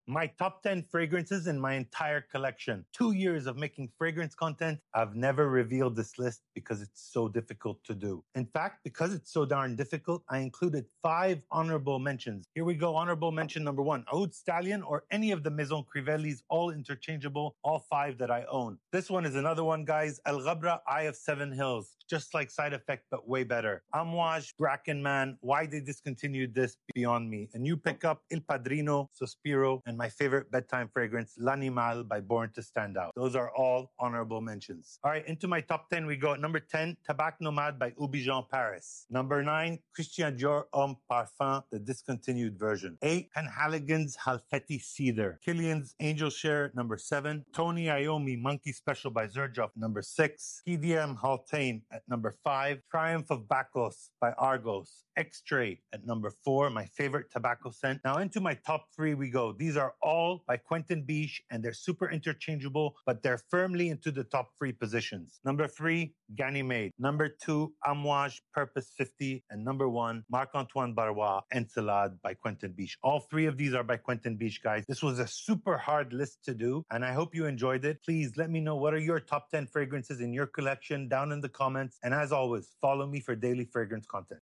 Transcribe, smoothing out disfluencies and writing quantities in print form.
My top 10 fragrances in my entire collection. 2 years of making fragrance content. I've never revealed this list because it's so difficult to do. In fact, because it's so darn difficult, I included 5 honorable mentions. Here we go. Honorable mention number 1, Oud Stallion or any of the Maison Crivellis, all interchangeable, all 5 that I own. This one is another one, guys. El Ghabra, Eye of 7 Hills. Just like Side Effect, but way better. Amouage, Bracken Man. Why they discontinued this, beyond me. A new pickup, Il Padrino, Sospiro, and my favorite bedtime fragrance, L'Animal by Born to Stand Out. Those are all honorable mentions. All right, into my top 10 we go. At number 10, Tabac Nomade by Oubijan Paris. Number 9, Christian Dior Homme Parfum, the discontinued version. 8, Penhaligon's Halfeti Cedar. Killian's Angel Share, number 7. Tony Iommi Monkey Special by Xerjoff, number 6. PDM Haltane at number 5. Triumph of Bacchus by Argos. X-Tray at number 4, my favorite tobacco scent. Now into my top 3 we go. These are all by Quentin Biche and they're super interchangeable, but they're firmly into the top 3 positions. Number 3, Ganymede. Number 2, Amouage Purpose 50. And number 1, Marc-Antoine Barrois Encelade by Quentin Biche. All 3 of these are by Quentin Biche, guys. This was a super hard list to do and I hope you enjoyed it. Please let me know what are your top 10 fragrances in your collection down in the comments. And as always, follow me for daily fragrance content.